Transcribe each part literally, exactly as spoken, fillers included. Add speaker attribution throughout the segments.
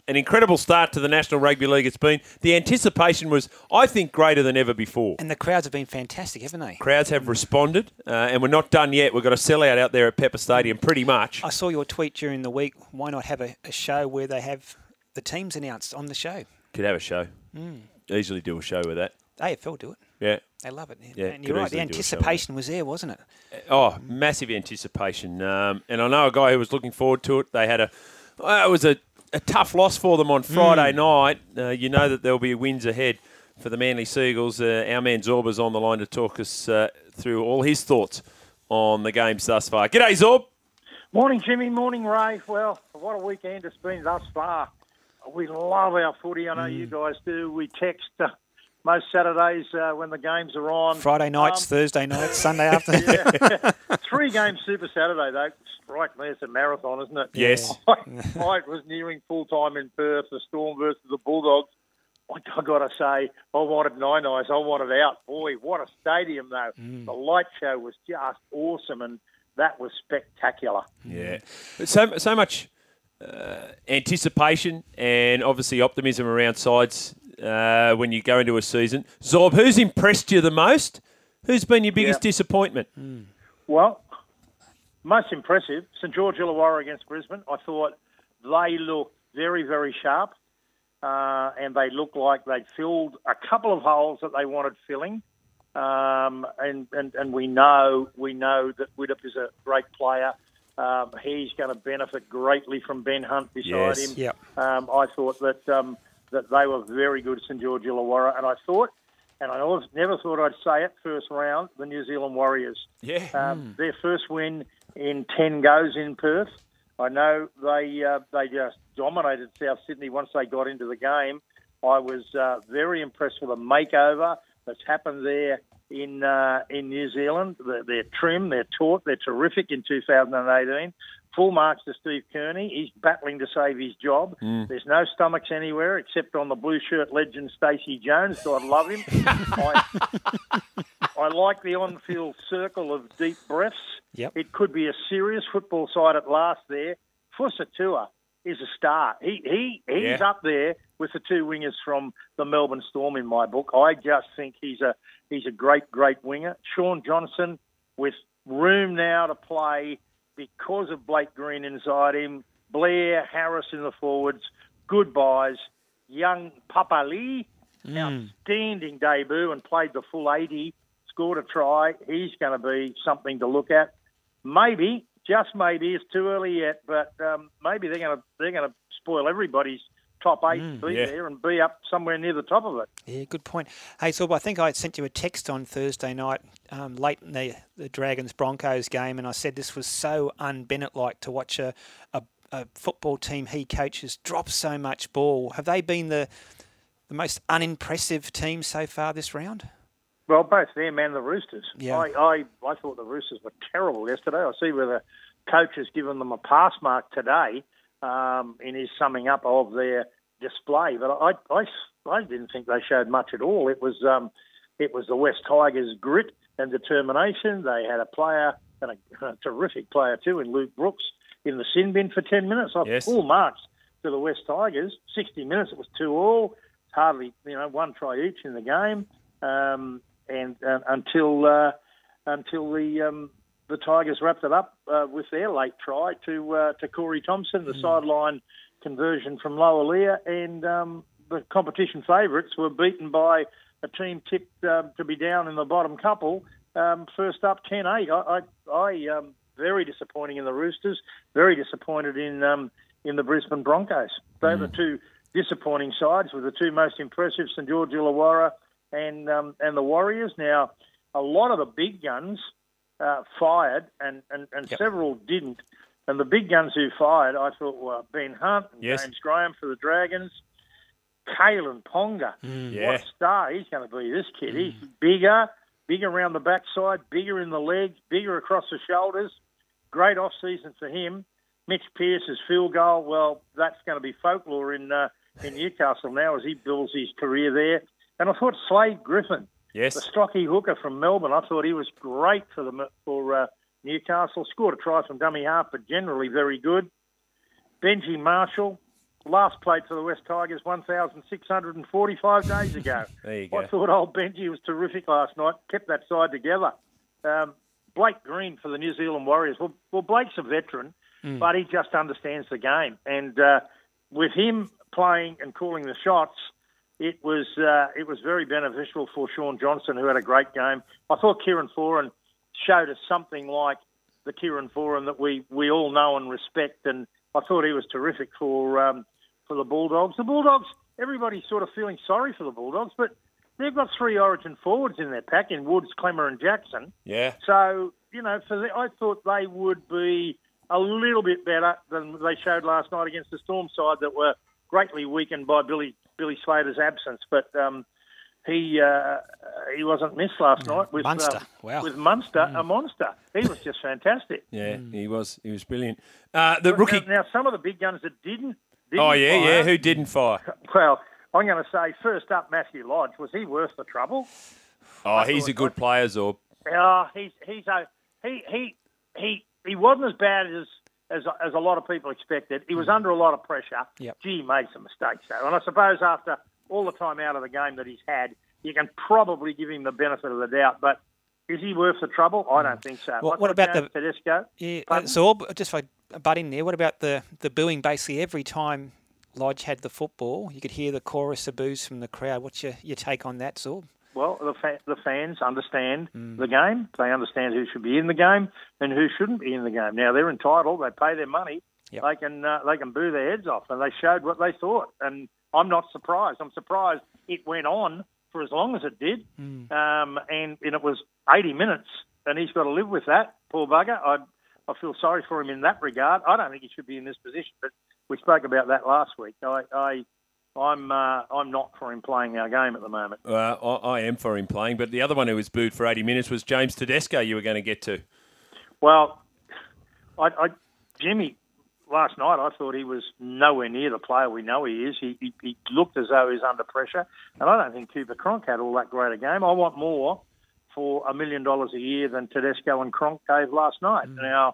Speaker 1: an incredible start to the National Rugby League it's been. The anticipation was, I think, greater than ever before.
Speaker 2: And the crowds have been fantastic, haven't they?
Speaker 1: Crowds have responded, uh, and we're not done yet. We've got a sellout out there at Pepper Stadium, pretty much.
Speaker 2: I saw your tweet during the week. Why not have a, a show where they have the teams announced on the show?
Speaker 1: Could have a show. Mm. Easily do a show with that.
Speaker 2: A F L do it.
Speaker 1: Yeah.
Speaker 2: They love it.
Speaker 1: Yeah,
Speaker 2: and you're right, the anticipation was there, wasn't it?
Speaker 1: Oh, massive anticipation. Um, and I know a guy who was looking forward to it. They had a, well, it was a, a tough loss for them on Friday mm. night. Uh, you know that there'll be wins ahead for the Manly Seagulls. Uh, our man Zorba's on the line to talk us uh, through all his thoughts on the games thus far. G'day, Zorb.
Speaker 3: Morning, Jimmy. Morning, Ray. Well, what a weekend it's been thus far. We love our footy. I know mm. you guys do. We text uh, most Saturdays uh, when the games are on.
Speaker 2: Friday nights, um, Thursday nights, Sunday afternoon.
Speaker 3: Yeah. Three games Super Saturday, though. Strike me, it's a marathon, isn't it?
Speaker 1: Yes.
Speaker 3: I, I was nearing full-time in Perth, the Storm versus the Bulldogs. I got to say, I wanted nine eyes. I wanted out. Boy, what a stadium, though. Mm. The light show was just awesome, and that was spectacular.
Speaker 1: Yeah. So, so much uh, anticipation and obviously optimism around sides uh, when you go into a season. Zorb, who's impressed you the most? Who's been your biggest yeah. disappointment?
Speaker 3: Mm. Well, most impressive, St George Illawarra against Brisbane. I thought they looked very, very sharp, uh, and they looked like they'd filled a couple of holes that they wanted filling. Um, and, and, and we know we know that Widdop is a great player. Um, he's going to benefit greatly from Ben Hunt beside
Speaker 1: yes.
Speaker 3: him.
Speaker 2: Yep.
Speaker 3: Um, I thought that um, that they were very good, St George Illawarra, and I thought, and I always, never thought I'd say it, first round, the New Zealand Warriors.
Speaker 1: Yeah.
Speaker 3: Um,
Speaker 1: mm.
Speaker 3: Their first win in ten goes in Perth. I know they uh, they just dominated South Sydney once they got into the game. I was uh, very impressed with the makeover that's happened there in uh, in New Zealand. They're, they're trim, they're taut, they're terrific in two thousand eighteen. Full marks to Steve Kearney. He's battling to save his job. Mm. There's no stomachs anywhere except on the blue shirt legend Stacey Jones. God love him. I, I like the on-field circle of deep breaths.
Speaker 2: Yep.
Speaker 3: It could be a serious football side at last there. Fusatua is a star. He he He's
Speaker 1: yeah.
Speaker 3: up there with the two wingers from the Melbourne Storm in my book. I just think he's a he's a great, great winger. Sean Johnson with room now to play because of Blake Green inside him. Blair, Harris in the forwards. Good buys. Young Papali, mm. outstanding debut and played the full eighty. Scored a try. He's going to be something to look at. Maybe, just maybe, it's too early yet, but um, maybe they're going to they're going to spoil everybody's top eight, mm, be
Speaker 1: yeah.
Speaker 3: there and be up somewhere near the top of it.
Speaker 2: Yeah, good point. Hey, Zorb, I think I sent you a text on Thursday night, um, late in the, the Dragons-Broncos game, and I said this was so un-Bennett-like to watch a, a, a football team he coaches drop so much ball. Have they been the the most unimpressive team so far this round?
Speaker 3: Well, both them and the Roosters.
Speaker 2: Yeah.
Speaker 3: I, I, I thought the Roosters were terrible yesterday. I see where the coach has given them a pass mark today um, in his summing up of their display. But I, I, I didn't think they showed much at all. It was um, it was the West Tigers' grit and determination. They had a player, and a, a terrific player too, in Luke Brooks, in the sin bin for ten minutes. I
Speaker 1: yes.
Speaker 3: full marks to the West Tigers. sixty minutes, it was two all. Hardly, you know, one try each in the game. Um, and uh, until uh, until the um, the Tigers wrapped it up uh, with their late try to uh, to Corey Thompson, the mm. sideline conversion from Lower Lear, and um, the competition favourites were beaten by a team tipped uh, to be down in the bottom couple. Um, first up, ten eight. I, I, I um, very disappointing in the Roosters. Very disappointed in um, in the Brisbane Broncos. They're mm. the two disappointing sides, with the two most impressive, St George Illawarra and um, and the Warriors. Now, a lot of the big guns uh, fired, and, and, and
Speaker 2: yep.
Speaker 3: several didn't. And the big guns who fired, I thought, were Ben Hunt and
Speaker 1: yes.
Speaker 3: James Graham for the Dragons. Kalen Ponga,
Speaker 1: mm,
Speaker 3: what
Speaker 1: yeah.
Speaker 3: a star he's going to be, this kid.
Speaker 1: Mm.
Speaker 3: He's bigger, bigger around the backside, bigger in the legs, bigger across the shoulders. Great off-season for him. Mitch Pearce's field goal, well, that's going to be folklore in uh, in Newcastle now as he builds his career there. And I thought Slade Griffin,
Speaker 1: yes.
Speaker 3: the stocky hooker from Melbourne, I thought he was great for the for uh, Newcastle. Scored a try from dummy half, but generally very good. Benji Marshall, last played for the West Tigers one thousand six hundred forty-five days ago.
Speaker 1: There you go.
Speaker 3: I thought old Benji was terrific last night, kept that side together. Um, Blake Green for the New Zealand Warriors. Well, well Blake's a veteran, mm. but he just understands the game. And uh, with him playing and calling the shots, it was uh, it was very beneficial for Sean Johnson, who had a great game. I thought Kieran Foran showed us something like the Kieran Foran that we, we all know and respect, and I thought he was terrific for um, for the Bulldogs. The Bulldogs, everybody's sort of feeling sorry for the Bulldogs, but they've got three Origin forwards in their pack in Woods, Clemmer and Jackson.
Speaker 1: Yeah.
Speaker 3: So, you know, for the, I thought they would be a little bit better than they showed last night against the Storm side that were greatly weakened by Billy Billy Slater's absence. But um, he uh, he wasn't missed last night with
Speaker 2: Munster.
Speaker 3: Uh,
Speaker 2: wow.
Speaker 3: with Munster,
Speaker 2: Mm.
Speaker 3: a monster. He was just fantastic.
Speaker 1: Yeah,
Speaker 2: Mm.
Speaker 1: he was. He was brilliant. Uh, the
Speaker 3: But
Speaker 1: rookie.
Speaker 3: Now, now, some of the big guns that didn't. didn't
Speaker 1: Oh yeah,
Speaker 3: fire,
Speaker 1: yeah. Who didn't fire?
Speaker 3: Well, I'm going to say first up, Matthew Lodge. Was he worth the trouble?
Speaker 1: Oh, he's a good player, Zorb.
Speaker 3: Uh, he's he's a he he he he wasn't as bad as as as a lot of people expected. He was under a lot of pressure.
Speaker 2: Yep.
Speaker 3: Gee, he made some mistakes though, and I suppose after all the time out of the game that he's had, you can probably give him the benefit of the doubt. But is he worth the trouble? I don't think so.
Speaker 2: Well,
Speaker 3: What's
Speaker 2: what about
Speaker 3: James
Speaker 2: the
Speaker 3: Tedesco?
Speaker 2: Yeah,
Speaker 3: Pardon?
Speaker 2: so just if I butt in there, what about the the booing? Basically, every time Lodge had the football, you could hear the chorus of boos from the crowd. What's your, your take on that, Zorb?
Speaker 3: Well, the fa- the fans understand
Speaker 2: Mm.
Speaker 3: the game. They understand who should be in the game and who shouldn't be in the game. Now they're entitled. They pay their money.
Speaker 2: Yep.
Speaker 3: They can uh, they can boo their heads off, and they showed what they thought. And I'm not surprised. I'm surprised it went on for as long as it did,
Speaker 2: Mm.
Speaker 3: um, and, and it was eighty minutes, and he's got to live with that. Poor bugger. I I feel sorry for him in that regard. I don't think he should be in this position, but we spoke about that last week. I. I I'm uh, I'm not for him playing our game at the moment.
Speaker 1: Uh, I, I am for him playing, but the other one who was booed for eighty minutes was James Tedesco. You were going to get to.
Speaker 3: Well, I, I Jimmy last night I thought he was nowhere near the player we know he is. He, he, he looked as though he's under pressure, and I don't think Cooper Cronk had all that great a game. I want more for a million dollars a year than Tedesco and Cronk gave last night. Mm. Now,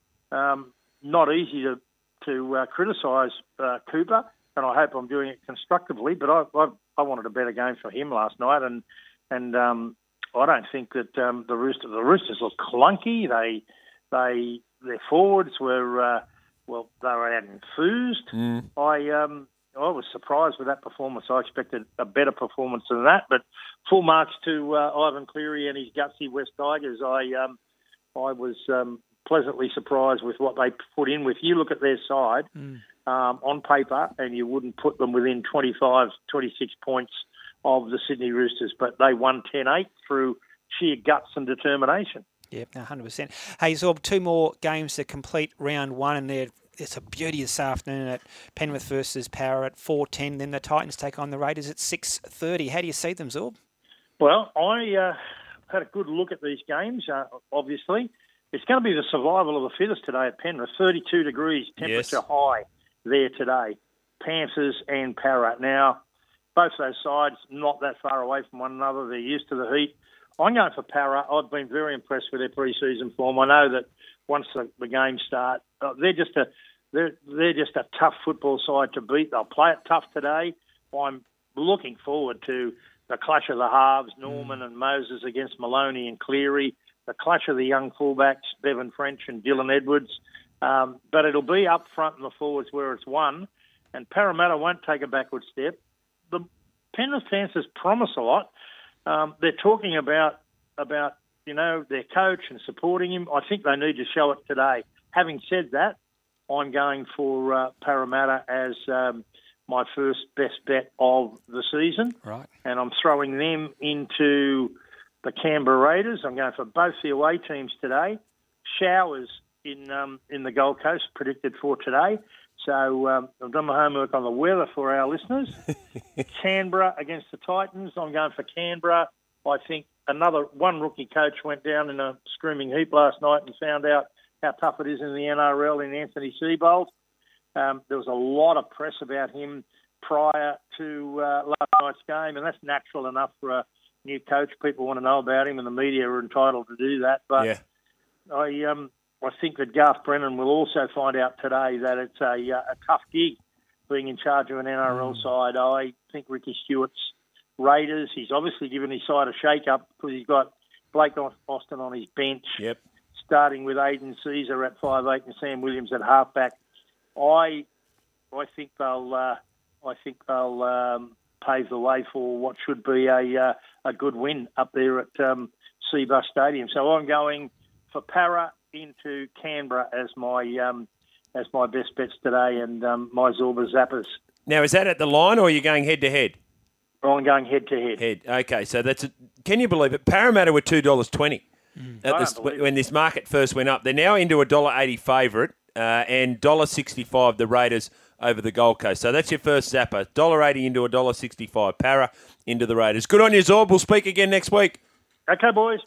Speaker 3: um, not easy to to uh, criticise uh, Cooper. And I hope I'm doing it constructively, but I, I I wanted a better game for him last night, and and um, I don't think that um, the Roosters the Roosters look clunky. They they their forwards were uh, well they were out enthused.
Speaker 1: Mm.
Speaker 3: I um I was surprised with that performance. I expected a better performance than that, but full marks to uh, Ivan Cleary and his gutsy West Tigers. I um I was um, pleasantly surprised with what they put in with. You look at their side.
Speaker 2: Mm.
Speaker 3: Um, on paper, and you wouldn't put them within twenty-five, twenty-six points of the Sydney Roosters, but they won ten eight through sheer guts and determination.
Speaker 2: Yeah, one hundred percent. Hey, Zorb, two more games to complete round one, and there it's a beauty this afternoon at Penrith versus Power at four ten. Then the Titans take on the Raiders at six thirty. How do you see them, Zorb?
Speaker 3: Well, I uh, had a good look at these games, uh, obviously. It's going to be the survival of the fittest today at Penrith. thirty-two degrees, temperature
Speaker 1: Yes.
Speaker 3: high there today. Panthers and Para. Now, both those sides not that far away from one another. They're used to the heat. I'm going for Para. I've been very impressed with their pre-season form. I know that once the, the games start, uh, they're just a they're they're just a tough football side to beat. They'll play it tough today. I'm looking forward to the clash of the halves, Norman mm. and Moses against Maloney and Cleary. The clash of the young fullbacks, Bevan French and Dylan Edwards. Um, but it'll be up front in the forwards where it's won, and Parramatta won't take a backward step. The Penrith Panthers promise a lot. Um, they're talking about, about you know, their coach and supporting him. I think they need to show it today. Having said that, I'm going for uh, Parramatta as um, my first best bet of the season.
Speaker 2: Right.
Speaker 3: And I'm throwing them into the Canberra Raiders. I'm going for both the away teams today. Showers in um, in the Gold Coast predicted for today. So um, I've done my homework on the weather for our listeners. Canberra against the Titans. I'm going for Canberra. I think another one rookie coach went down in a screaming heap last night and found out how tough it is in the N R L in Anthony Seibold. Um, there was a lot of press about him prior to uh, last night's game, and that's natural enough for a new coach. People want to know about him, and the media are entitled to do that. But
Speaker 1: yeah.
Speaker 3: I um I think that Garth Brennan will also find out today that it's a, uh, a tough gig being in charge of an N R L
Speaker 2: Mm.
Speaker 3: side. I think Ricky Stewart's Raiders, he's obviously given his side a shake-up because he's got Blake Austin on his bench,
Speaker 1: Yep.
Speaker 3: starting with Aiden Caesar at five eight and Sam Williams at halfback. I I think they'll uh, I think they'll um, pave the way for what should be a uh, a good win up there at um, Seabus Stadium. So I'm going for Para into Canberra as my um, as my best bets today, and um, my Zorba Zappers.
Speaker 1: Now, is that at the line or are you going head to head?
Speaker 3: I'm going head to head.
Speaker 1: Head. Okay, so that's. A, can you believe it? Parramatta were two dollars twenty at
Speaker 3: I
Speaker 1: this,
Speaker 3: don't believe it.
Speaker 1: when this market first went up. They're now into a dollar eighty favourite uh, and dollar sixty five the Raiders over the Gold Coast. So that's your first zapper. Dollar eighty into a dollar sixty five. Para into the Raiders. Good on you, Zorb. We'll speak again next week.
Speaker 3: Okay, boys.